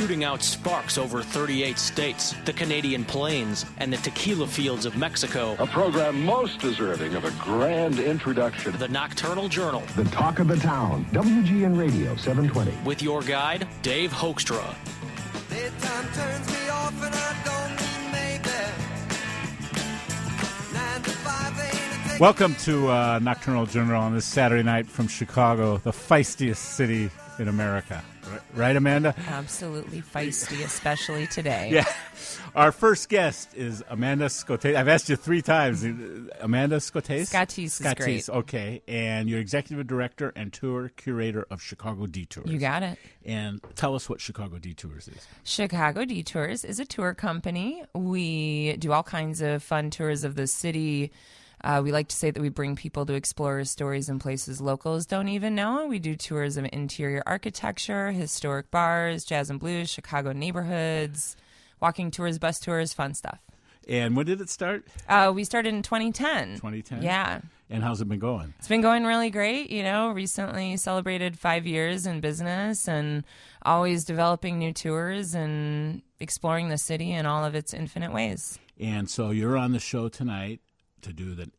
shooting out sparks over 38 states, the Canadian Plains, and the tequila fields of Mexico. A program most deserving of a grand introduction. The Nocturnal Journal. The talk of the town. WGN Radio 720. With your guide, Dave Hoekstra. Daytime turns me off and I don't mean maybe. 9 to 5 ain't a Welcome to Nocturnal Journal on this Saturday night from Chicago, the feistiest city in America. Right, Amanda? Absolutely feisty, especially today. Yeah. Our first guest is Amanda Scotese. I've asked you 3 times. Amanda Scotese? Scotese is great. Okay. And you're executive director and tour curator of Chicago Detours. You got it. And tell us what Chicago Detours is. Chicago Detours is a tour company. We do all kinds of fun tours of the city. We like to say that we bring people to explore stories in places locals don't even know. We do tours of interior architecture, historic bars, jazz and blues, Chicago neighborhoods, walking tours, bus tours, fun stuff. And when did it start? We started in 2010. 2010? Yeah. And how's it been going? It's been going really great. You know, recently celebrated 5 years in business and always developing new tours and exploring the city in all of its infinite ways. And so you're on the show tonight to do the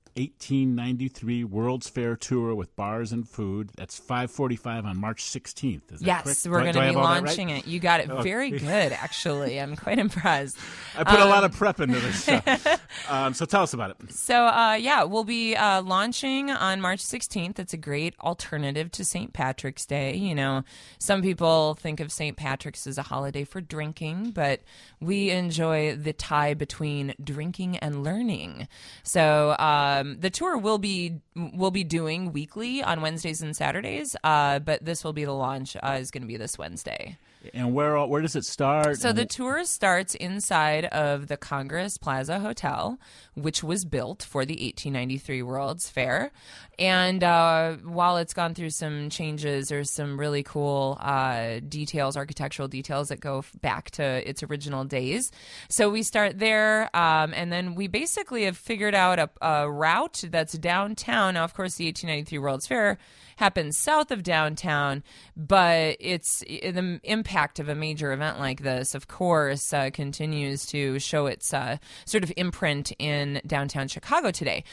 1893 World's Fair Tour with bars and food. That's 5:45 on March 16th. Is that yes, correct? We're going to be launching right? it. You got it very good, actually. I'm quite impressed. I put a lot of prep into this show. So tell us about it. So, we'll be launching on March 16th. It's a great alternative to St. Patrick's Day. You know, some people think of St. Patrick's as a holiday for drinking, but we enjoy the tie between drinking and learning. So, the tour will be doing weekly on Wednesdays and Saturdays, but this will be the launch. Is going to be this Wednesday. And where does it start? So the tour starts inside of the Congress Plaza Hotel, which was built for the 1893 World's Fair. And while it's gone through some changes, there's some really cool details, architectural details that go back to its original days. So we start there, and then we basically have figured out a route that's downtown. Now, of course, the 1893 World's Fair happens south of downtown, but it's the impact of a major event like this, of course, continues to show its sort of imprint in downtown Chicago today.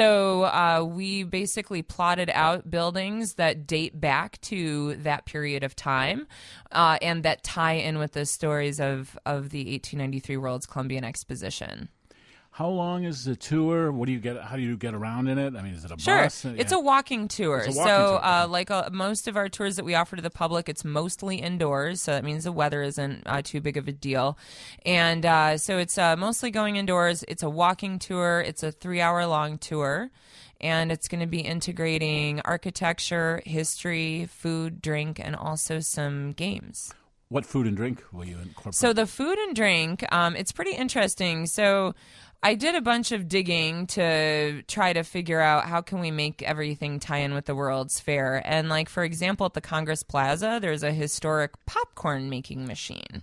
So we basically plotted out buildings that date back to that period of time and that tie in with the stories of the 1893 World's Columbian Exposition. How long is the tour? What do you get? How do you get around in it? I mean, is it a Sure. bus? It's a walking tour. It's a walking tour. Like most of our tours that we offer to the public, it's mostly indoors. So that means the weather isn't too big of a deal. And so it's mostly going indoors. It's a walking tour. It's a 3-hour-long tour. And it's going to be integrating architecture, history, food, drink, and also some games. What food and drink will you incorporate? So the food and drink, it's pretty interesting. So I did a bunch of digging to try to figure out how can we make everything tie in with the World's Fair. And like, for example, at the Congress Plaza, there's a historic popcorn making machine.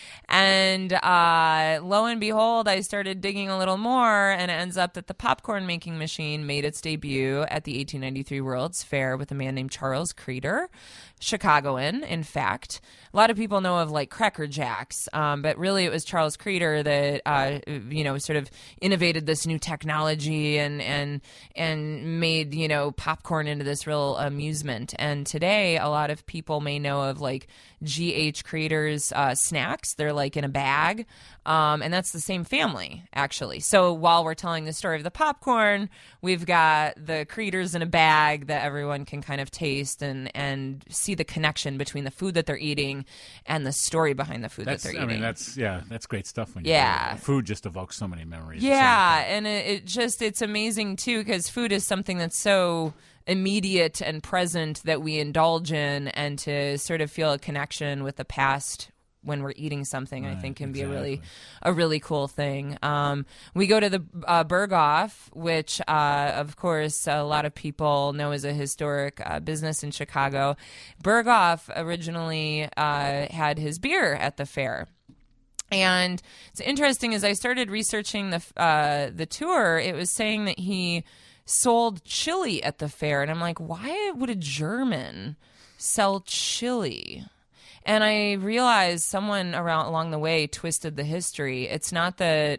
And lo and behold, I started digging a little more, and it ends up that the popcorn making machine made its debut at the 1893 World's Fair with a man named Charles Creeder, Chicagoan, in fact. A lot of people know of like Cracker Jacks, but really it was Charles Creeder that sort of innovated this new technology and made popcorn into this real amusement. And today, a lot of people may know of like G.H. Creeder's snacks. They're like in a bag, and that's the same family actually. So while we're telling the story of the popcorn, we've got the Creeders in a bag that everyone can kind of taste and see the connection between the food that they're eating and the story behind the food that they're eating. I mean, that's great stuff. When food just evokes so many memories. Yeah, and it's amazing too because food is something that's so immediate and present that we indulge in, and to sort of feel a connection with the past when we're eating something, I think can be a really cool thing. We go to the Berghoff, which, of course, a lot of people know as a historic business in Chicago. Berghoff originally had his beer at the fair. And it's interesting, as I started researching the tour, it was saying that he sold chili at the fair. And I'm like, why would a German sell chili? And I realized someone along the way twisted the history. It's not that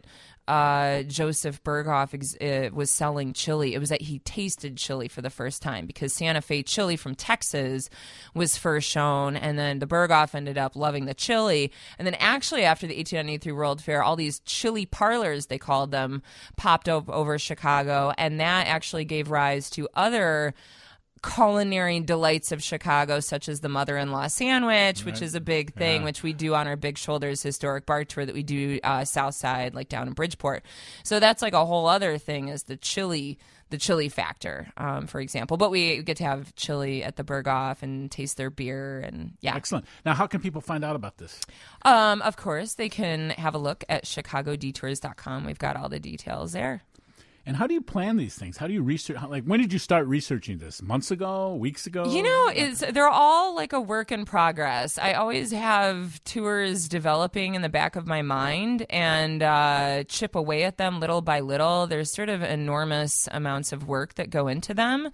Joseph Berghoff was selling chili. It was that he tasted chili for the first time, because Santa Fe chili from Texas was first shown, and then the Berghoff ended up loving the chili. And then actually after the 1893 World Fair, all these chili parlors, they called them, popped up over Chicago, and that actually gave rise to other culinary delights of Chicago, such as the mother-in-law sandwich, which is a big thing, which we do on our Big Shoulders historic bar tour that we do south side, like down in Bridgeport. So that's like a whole other thing, is the chili factor, for example. But we get to have chili at the Berghoff and taste their beer, and Excellent. Now, how can people find out about this? Of course, they can have a look at chicagodetours.com. We've got all the details there. And how do you plan these things? How do you research? When did you start researching this? Months ago? Weeks ago? They're all like a work in progress. I always have tours developing in the back of my mind and chip away at them little by little. There's sort of enormous amounts of work that go into them.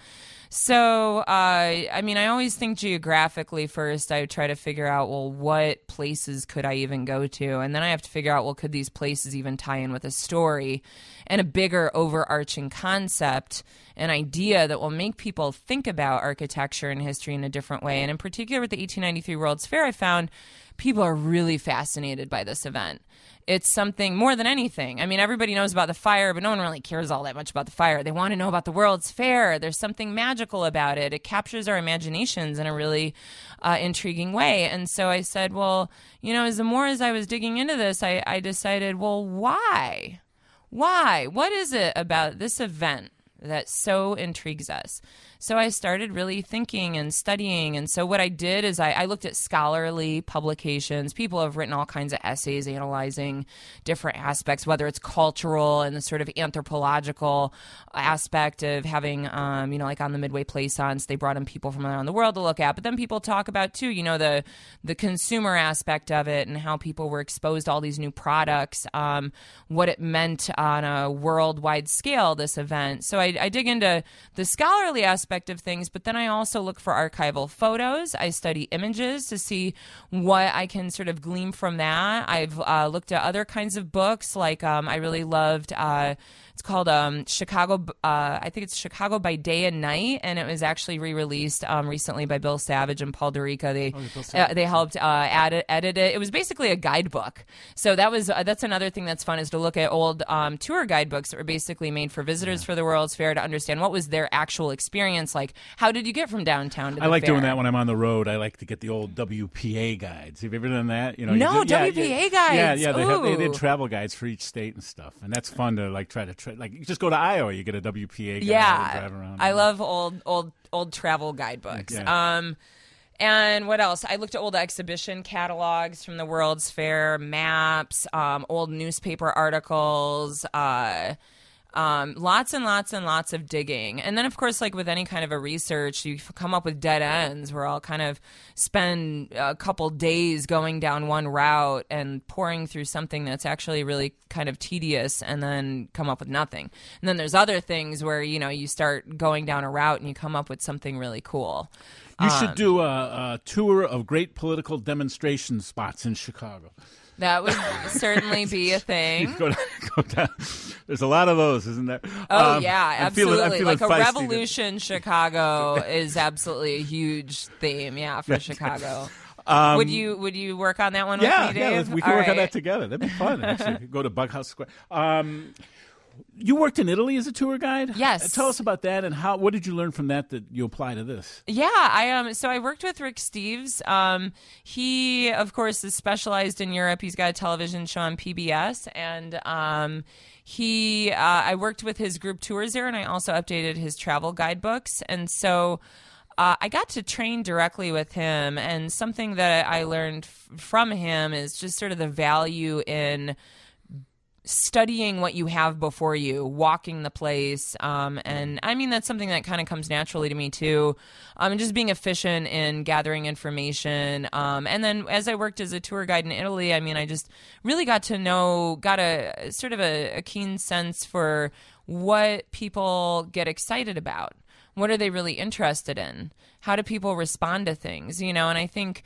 So, I always think geographically first. I try to figure out, well, what places could I even go to? And then I have to figure out, well, could these places even tie in with a story and a bigger overarching concept, an idea that will make people think about architecture and history in a different way? And in particular with the 1893 World's Fair, I found people are really fascinated by this event. It's something more than anything. I mean, everybody knows about the fire, but no one really cares all that much about the fire. They want to know about the World's Fair. There's something magical about it. It captures our imaginations in a really intriguing way. And so I said, well, as I was digging into this, I decided, well, why? Why? What is it about this event that so intrigues us? So I started really thinking and studying. And so what I did is I looked at scholarly publications. People have written all kinds of essays analyzing different aspects, whether it's cultural and the sort of anthropological aspect of having, like on the Midway Plaisance, they brought in people from around the world to look at. But then people talk about, too, the consumer aspect of it and how people were exposed to all these new products, what it meant on a worldwide scale, this event. So I dig into the scholarly aspect of things, but then I also look for archival photos. I study images to see what I can sort of glean from that. I've looked at other kinds of books, like I really loved it's called Chicago, I think it's Chicago by Day and Night, and it was actually re-released recently by Bill Savage and Paul DeRica. They helped edit it. It was basically a guidebook. So that's another thing that's fun, is to look at old tour guidebooks that were basically made for visitors for the World's Fair to understand what was their actual experience like. How did you get from downtown to the fair? I like doing that when I'm on the road. I like to get the old WPA guides. Have you ever done that? WPA guides. Yeah. They had travel guides for each state and stuff, and that's fun to try to like. You just go to Iowa, you get a WPA guide and drive around. I love old travel guidebooks. Yeah. And what else? I looked at old exhibition catalogs from the World's Fair, maps, old newspaper articles, lots and lots and lots of digging. And then, of course, like with any kind of a research, you come up with dead ends where I'll kind of spend a couple days going down one route and pouring through something that's actually really kind of tedious, and then come up with nothing. And then there's other things where, you start going down a route and you come up with something really cool. You should do a tour of great political demonstration spots in Chicago. That would certainly be a thing. Go down. There's a lot of those, isn't there? Oh, yeah, absolutely. I'm feeling like a feisty revolution Chicago is absolutely a huge theme, for Chicago. Would you work on that one with me, Dave? Yeah, we can work on that together. That'd be fun, actually. Go to Bughouse Square. You worked in Italy as a tour guide? Yes. Tell us about that, and what did you learn from that you apply to this? Yeah, so I worked with Rick Steves. He, of course, is specialized in Europe. He's got a television show on PBS, and I worked with his group tours there, and I also updated his travel guidebooks. And so I got to train directly with him, and something that I learned from him is just sort of the value in studying what you have before you, walking the place, and I mean that's something that kind of comes naturally to me too, and just being efficient in gathering information, and then as I worked as a tour guide in Italy, I mean I just really got a sort of a keen sense for what people get excited about. What are they really interested in? How do people respond to things? And I think,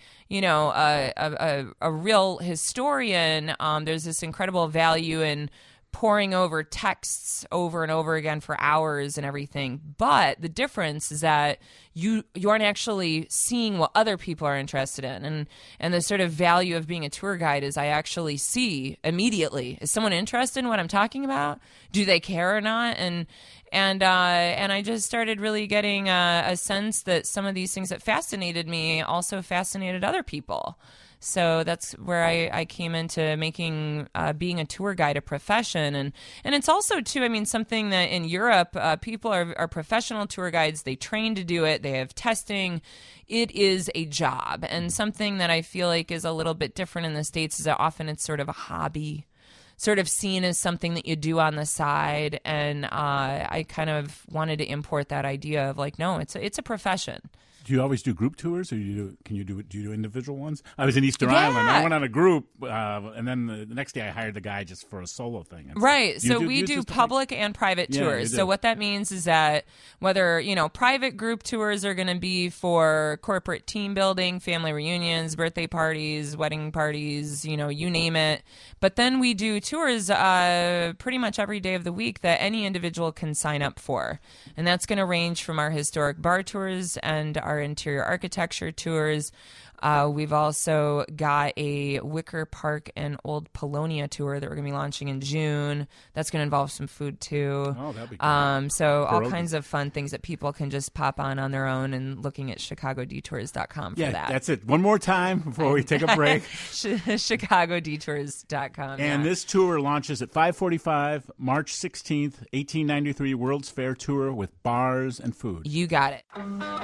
a real historian, there's this incredible value in poring over texts over and over again for hours and everything. But the difference is that you aren't actually seeing what other people are interested in. And the sort of value of being a tour guide is I actually see immediately, is someone interested in what I'm talking about? Do they care or not? And I just started really getting a sense that some of these things that fascinated me also fascinated other people. So that's where I came into making being a tour guide a profession. And it's also, too, something that in Europe, people are professional tour guides. They train to do it. They have testing. It is a job. And something that I feel like is a little bit different in the States is that often it's sort of a hobby, sort of seen as something that you do on the side. And I kind of wanted to import that idea of like, no, it's a profession. Do you always do group tours, or do you do individual ones? I was in Easter Island. I went on a group, and then the next day I hired the guy just for a solo thing. Right. So we do public and private tours. So what that means is that whether, private group tours are going to be for corporate team building, family reunions, birthday parties, wedding parties, you name it. But then we do tours pretty much every day of the week that any individual can sign up for. And that's going to range from our historic bar tours and our interior architecture tours. We've also got a Wicker Park and Old Polonia tour that we're going to be launching in June. That's going to involve some food, too. Oh, that'd be cool. So all kinds of fun things that people can just pop on their own, and looking at chicagodetours.com for that. Yeah, that's it. One more time before we take a break. chicagodetours.com. And this tour launches at 5:45, March 16th, 1893 World's Fair Tour with bars and food. You got it.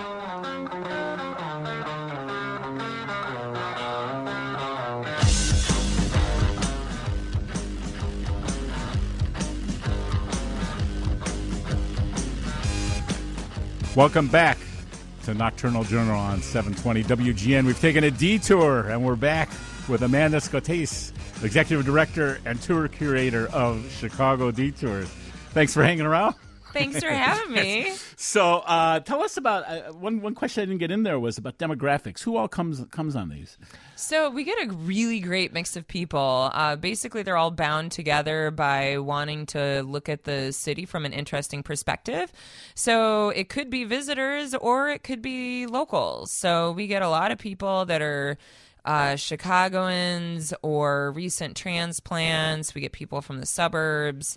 Welcome back to Nocturnal Journal on 720 WGN. We've taken a detour, and we're back with Amanda Scotese, Executive Director and Tour Curator of Chicago Detours. Thanks for hanging around. Thanks for having me. So tell us about, one question I didn't get in there was about demographics. Who all comes on these? So we get a really great mix of people. Basically, they're all bound together by wanting to look at the city from an interesting perspective. So it could be visitors or it could be locals. So we get a lot of people that are Chicagoans or recent transplants. We get people from the suburbs.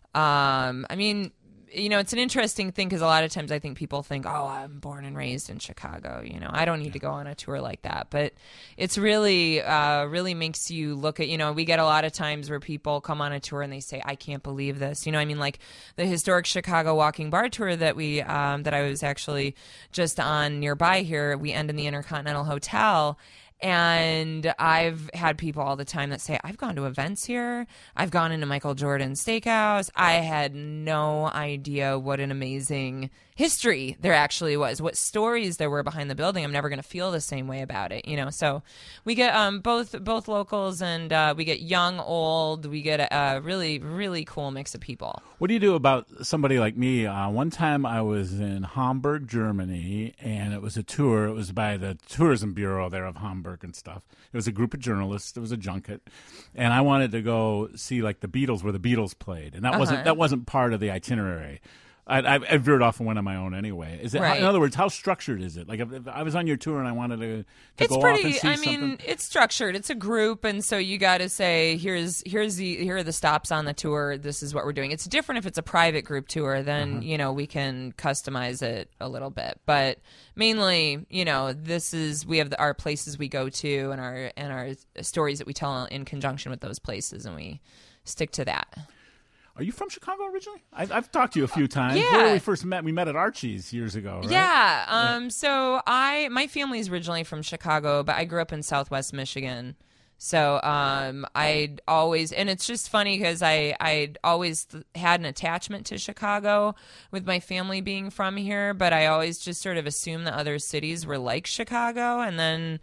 It's an interesting thing because a lot of times I think people think, oh, I'm born and raised in Chicago. I don't need to go on a tour like that. But it's really makes you look at, we get a lot of times where people come on a tour and they say, I can't believe this. Like the historic Chicago walking bar tour that that I was actually just on nearby here, we end in the Intercontinental Hotel. And I've had people all the time that say, I've gone to events here. I've gone into Michael Jordan's Steakhouse. I had no idea what an amazing history there actually was, what stories there were behind the building. I'm never going to feel the same way about it, So we get both locals and we get young, old. We get a really, really cool mix of people. What do you do about somebody like me? One time I was in Hamburg, Germany, and it was a tour. It was by the Tourism Bureau there of Hamburg and stuff. It was a group of journalists. It was a junket, and I wanted to go see like the Beatles, where the Beatles played, and that wasn't part of the itinerary. I veered off and went on my own anyway. Is it, right. In other words, how structured is it? Like if I was on your tour and I wanted to go off and see something? It's structured. It's a group, and so you got to say, here are the stops on the tour. This is what we're doing. It's different if it's a private group tour. Then we can customize it a little bit, but mainly, we have our places we go to and our stories that we tell in conjunction with those places, and we stick to that. Are you from Chicago originally? I've talked to you a few times. Yeah. Where did we first met? We met at Archie's years ago, right? Yeah. So my family's originally from Chicago, but I grew up in Southwest Michigan. So I'd always, and it's just funny because I'd always had an attachment to Chicago with my family being from here, but I always just sort of assumed that other cities were like Chicago, and then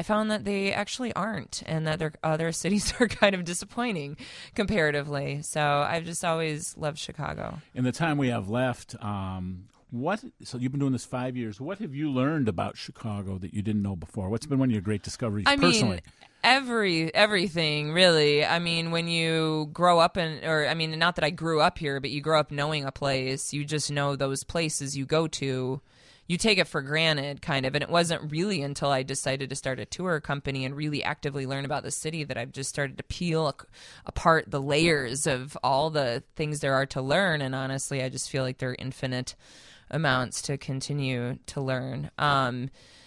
I found that they actually aren't, and that their other cities are kind of disappointing comparatively. So I've just always loved Chicago. In the time we have left, so you've been doing this 5 years. What have you learned about Chicago that you didn't know before? What's been one of your great discoveries personally? Everything, really. I mean, when you grow up not that I grew up here, but you grow up knowing a place, you just know those places you go to. You take it for granted, kind of. And it wasn't really until I decided to start a tour company and really actively learn about the city that I've just started to peel apart the layers of all the things there are to learn. And honestly, I just feel like there are infinite amounts to continue to learn. I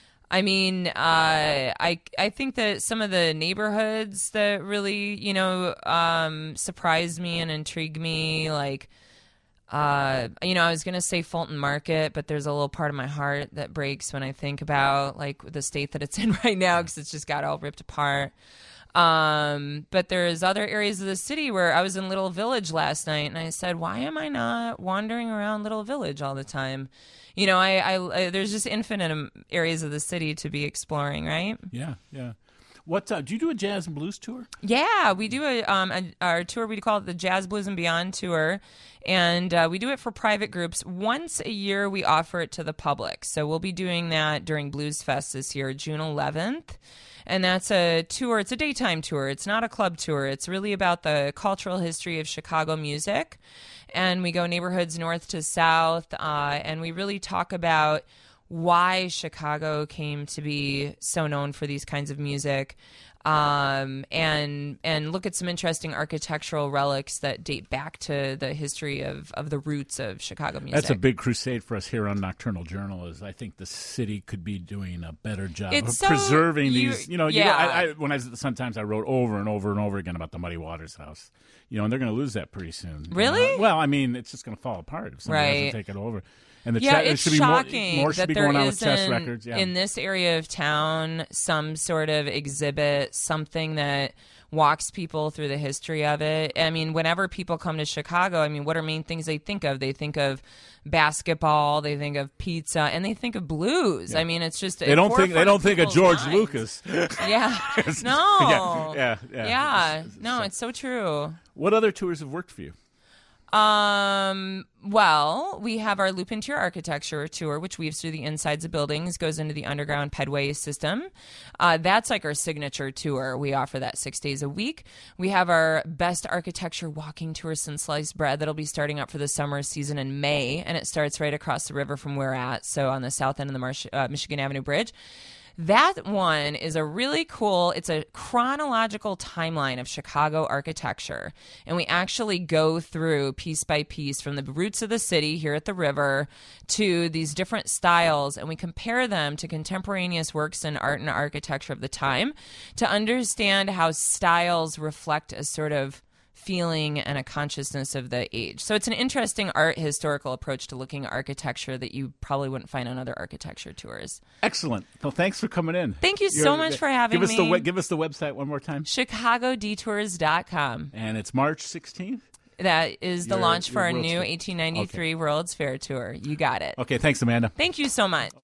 think that some of the neighborhoods that really, surprised me and intrigued me, like, I was going to say Fulton Market, but there's a little part of my heart that breaks when I think about, like, the state that it's in right now, because it's just got all ripped apart. But there's other areas of the city where I was in Little Village last night, and I said, why am I not wandering around Little Village all the time? There's just infinite areas of the city to be exploring, right? Yeah. What do you do a jazz and blues tour? Yeah, we do our tour. We call it the Jazz, Blues, and Beyond tour, and we do it for private groups. Once a year, we offer it to the public. So we'll be doing that during Blues Fest this year, June 11th. And that's a tour. It's a daytime tour. It's not a club tour. It's really about the cultural history of Chicago music. And we go neighborhoods north to south, and we really talk about why Chicago came to be so known for these kinds of music, and look at some interesting architectural relics that date back to the history of the roots of Chicago music. That's a big crusade for us here on Nocturnal Journal. I think the city could be doing a better job of preserving these. Sometimes I wrote over and over and over again about the Muddy Waters House. And they're going to lose that pretty soon. Really? Well, I mean, it's just going to fall apart if somebody doesn't take it over. And it's shocking more should that be there going on with chess isn't records. Yeah. in this area of town some sort of exhibit, something that walks people through the history of it. I mean, whenever people come to Chicago, what are main things they think of? They think of basketball, they think of pizza, and they think of blues. Yeah. It's just they don't think of George Lucas. Yeah. No. Yeah. No, it's so true. What other tours have worked for you? Well, we have our Loop Interior Architecture tour, which weaves through the insides of buildings, goes into the underground pedway system. That's like our signature tour. We offer that 6 days a week. We have our Best Architecture Walking Tour since Sliced Bread that'll be starting up for the summer season in May, and it starts right across the river from where we're at, so on the south end of the Michigan Avenue Bridge. That one is it's a chronological timeline of Chicago architecture. And we actually go through piece by piece from the roots of the city here at the river to these different styles. And we compare them to contemporaneous works in art and architecture of the time to understand how styles reflect a sort of feeling and a consciousness of the age. So it's an interesting art historical approach to looking at architecture that you probably wouldn't find on other architecture tours. Excellent. Well, thanks for coming in. Thank you so much for having me. Give us the website one more time. ChicagoDetours.com. And it's March 16th? That is the launch for our new 1893 World's Fair Tour. You got it. Okay, thanks, Amanda. Thank you so much.